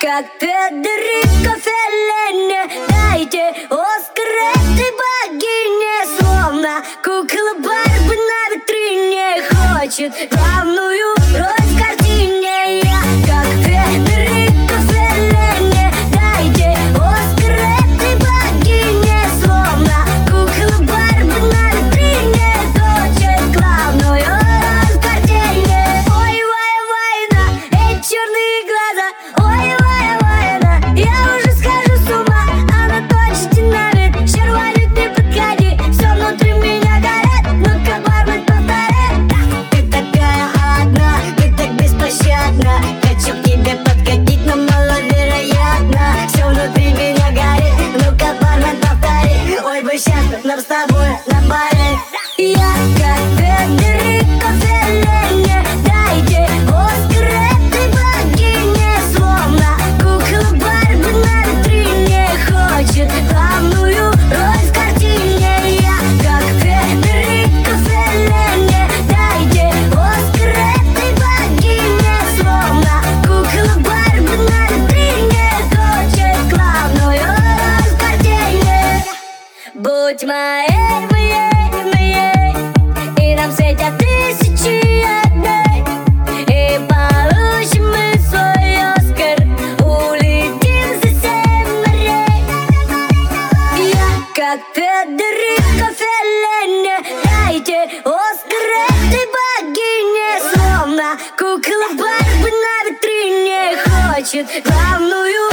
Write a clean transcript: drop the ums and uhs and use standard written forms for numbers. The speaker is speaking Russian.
как Федерико Феллини. Дайте Оскар этой богине, словно кукла Барби на витрине хочет главную роль в картине. Я как Федерико Феллини. Дайте Оскар этой богине, словно кукла Барби на витрине хочет главную роль в картине. Ой, война, эти черные глаза. Ой, война, я уже схожу с ума. Она точно динамит, червонит, не подходи. Все внутри меня горит, ну-ка, бармен, повтори. Ты такая одна, ты так беспощадна. Хочу к тебе подкатить, но маловероятно. Все внутри меня горит, ну-ка, бармен, повтори. Ой, бы сейчас нам с тобой на паре. Я как Федерико Феллини. Дайте Оскар этой богине, словно кукла Барби на витрине хочет главную роль в картине. Я как Федерико Феллини. Дайте Оскар этой богине, словно кукла Барби на витрине хочет главную роль в картине. Будь моей, и нам светят тысячи огней, и получим мы свой Оскар, улетим за 7 морей. Я как Федерико Феллини. Дайте Оскар этой богине, словно кукла Барби на витрине хочет главную